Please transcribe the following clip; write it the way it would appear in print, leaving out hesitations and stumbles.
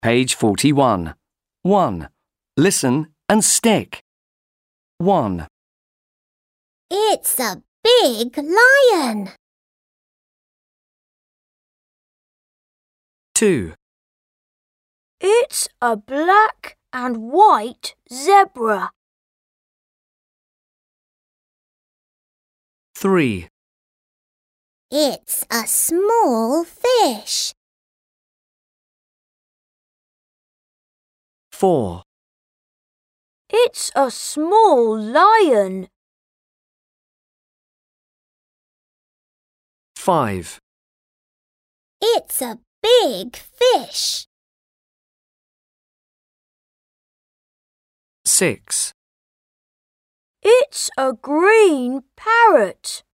Page 41. 1. Listen and stick. 1, It's a big lion. 2, It's a black and white zebra. 3, It's a small fish. 4, It's a small lion. 5, It's a big fish. 6, It's a green parrot.